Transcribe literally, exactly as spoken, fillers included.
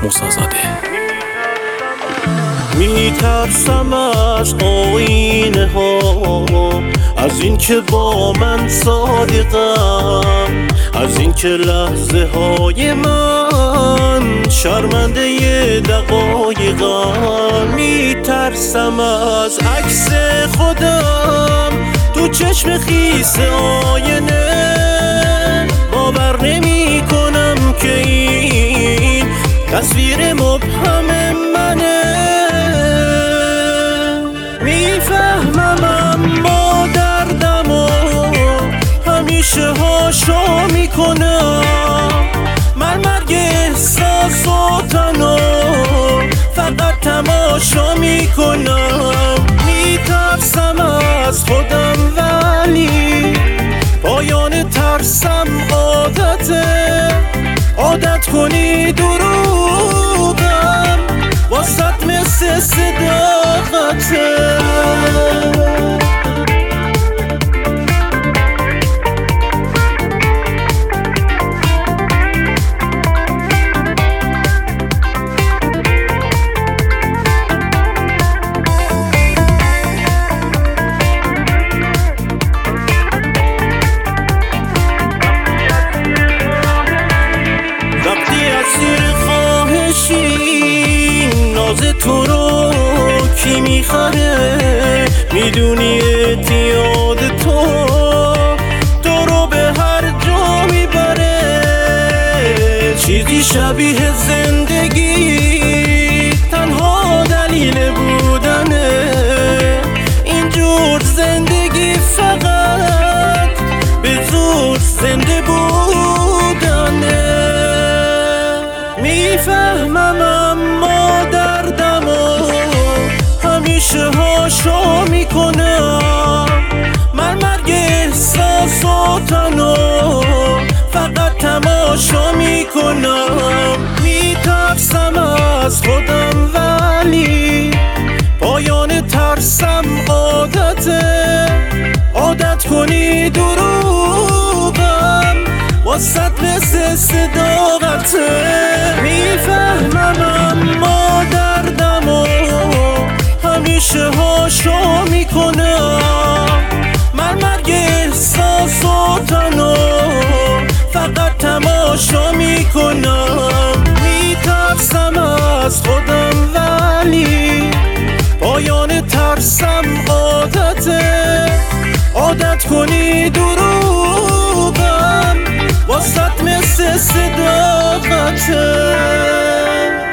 موسازاده. میترسم از آینه ها، از این که با من صادقم، از این که لحظه های من شرمنده دقایقم. میترسم از عکس خودم تو چشم خیس آینه، باور نمی کنم که این تصویر مبهم منه. میفهمم اما دردمو همیشه هاشا میکنم، من مرگ احساساتنو فقط تماشا میکنم. میترسم از خودم ولی پایان ترسم عادته، عادت کنی دروغم واسط مثل صداقته. ناز تو رو کی میخره، میدونی اعتیاد تو تو رو به هر جا میبره. چیزی شبیه زندگی تنها دلیل بودنه، اینجور زندگی فقط به زور زنده بودنه. میفهمم اما دردمو همیشه هاشا میکنم، من مرگ احساساتنو فقط تماشا میکنم. میترسم از خودم ولی پایان ترسم عادته، عادت کنی دروغم واسط مثل صداقته. میفهمم اما دردمو همیشه هاشا میکنم، من مرگ احساساتنو فقط تماشا میکنم. میترسم از خودم ولی پایان ترسم عادته، عادت کنی دروغم واسط مثل صداقته.